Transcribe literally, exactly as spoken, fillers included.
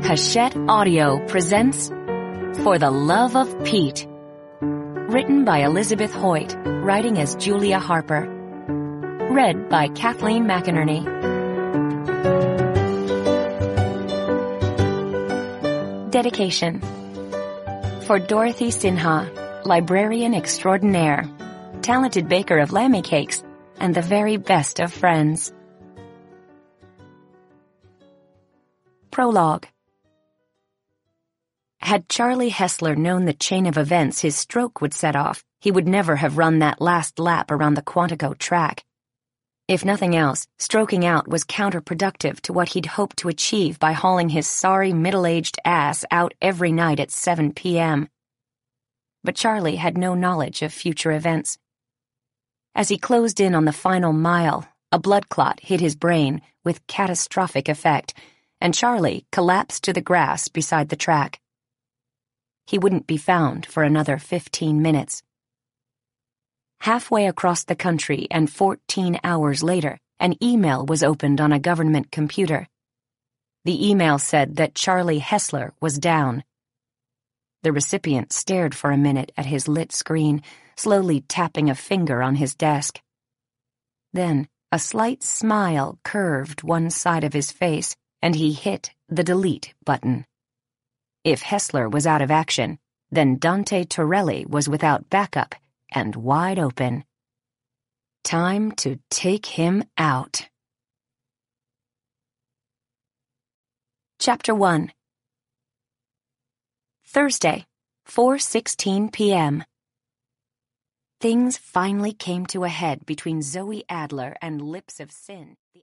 Hachette Audio presents For the Love of Pete. Written by Elizabeth Hoyt, writing as Julia Harper. Read by Kathleen McInerney. Dedication. For Dorothy Sinha, librarian extraordinaire, talented baker of lammy cakes, and the very best of friends. Prologue. Had Charlie Hessler known the chain of events his stroke would set off, he would never have run that last lap around the Quantico track. If nothing else, stroking out was counterproductive to what he'd hoped to achieve by hauling his sorry middle-aged ass out every night at seven p.m. But Charlie had no knowledge of future events. As he closed in on the final mile, a blood clot hit his brain with catastrophic effect, and Charlie collapsed to the grass beside the track. He wouldn't be found for another fifteen minutes. Halfway across the country and fourteen hours later, an email was opened on a government computer. The email said that Charlie Hessler was down. The recipient stared for a minute at his lit screen, slowly tapping a finger on his desk. Then, a slight smile curved one side of his face, and he hit the delete button. If Hessler was out of action, then Dante Torelli was without backup and wide open. Time to take him out. Chapter one. Thursday, four sixteen p.m. Things finally came to a head between Zoe Adler and Lips of Sin.